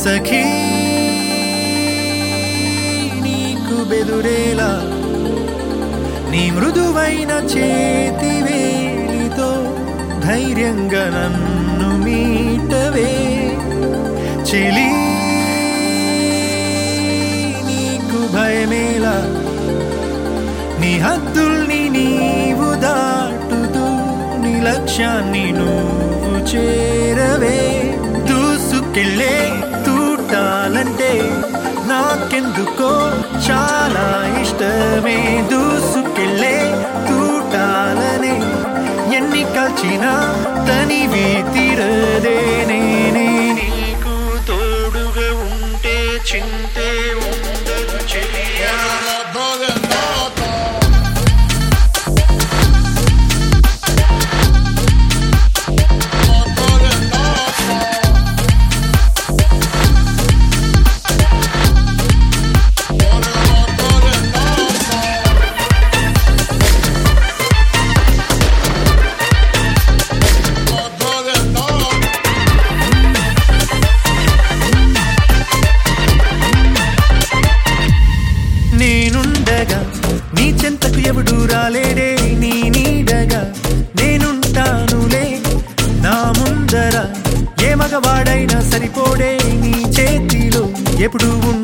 సఖీ నీకు బెదురేలా నీ మృదువైన చేతివేలితో ధైర్యంగా నన్ను మీటవే చెలి నీకు భయమేలా నీ హద్దుల్ని నీవు దాటుతూ నీ లక్ష్యాన్ని నువ్వు చేరవే దూసుకెళ్ళే తూటాలంటే నాకెందుకో చాలా ఇష్టమే దూసుకెళ్ళే తూటాలనే ఎన్ని కాల్చినా తనివి తీరదే నేనే నీకు తోడుగా ఉంటే చింతే ఉండదు చెలియా నేనుండగా నీ చెంతకు ఎవడు రాలేడే నీ నీడగా నేనుంటానులే నా ముందర ఏ మగవాడైనా సరిపోడే నీ చేతిలో ఎప్పుడు